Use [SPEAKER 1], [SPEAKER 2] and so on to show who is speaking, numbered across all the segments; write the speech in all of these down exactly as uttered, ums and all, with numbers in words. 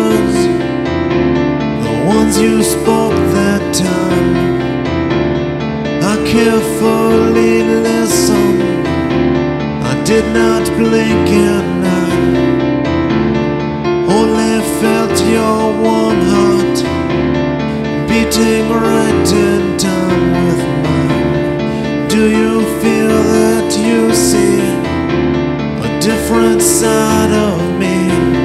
[SPEAKER 1] words, the ones you spoke that time. I carefully listened, I did not blink an eye, only felt your warm heart beating right in time with mine. Do you feel that you see a different side of me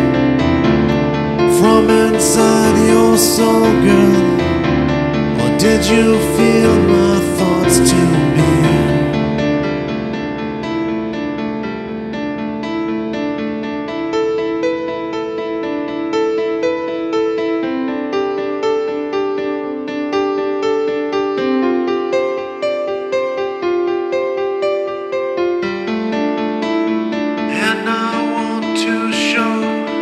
[SPEAKER 1] from inside your soul, girl? Or did you feel my thoughts to be? And I want to show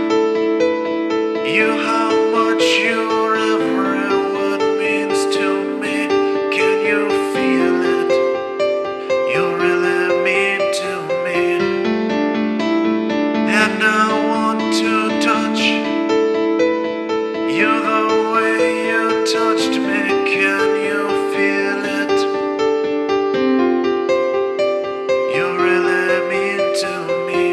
[SPEAKER 1] you how much your every word means to me. Can you feel it? You really mean to me. And I want to touch you the way you touched me. Can you feel it? You really mean to me.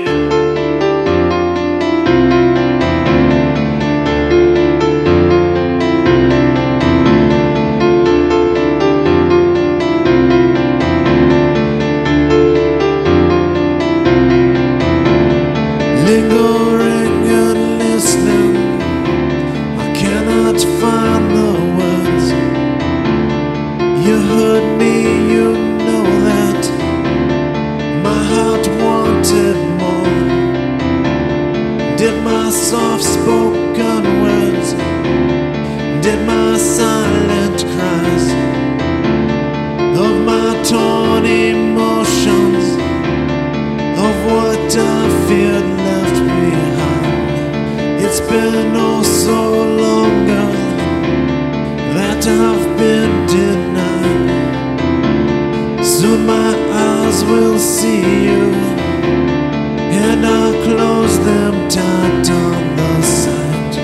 [SPEAKER 1] Lingering and listening, I cannot find the words. You hurt me, you know that. My heart wanted more. Did my soft-spoken words, did my silent cries of my torn emotions, of what I feared left behind? It's been oh so long, girl, that I've been denied. Soon my eyes will see you, and I'll close them tight on the side.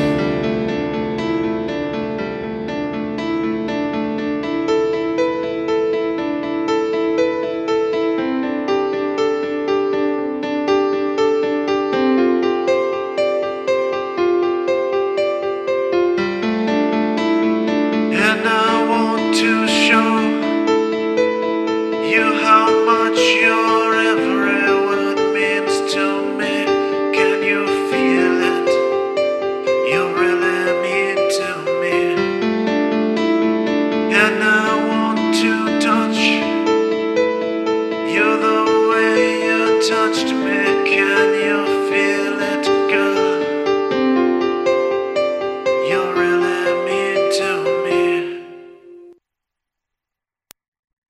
[SPEAKER 1] And I want to show you how much your every word means to me. Can you feel it? You really mean to me. And I want to touch you the way you touched me.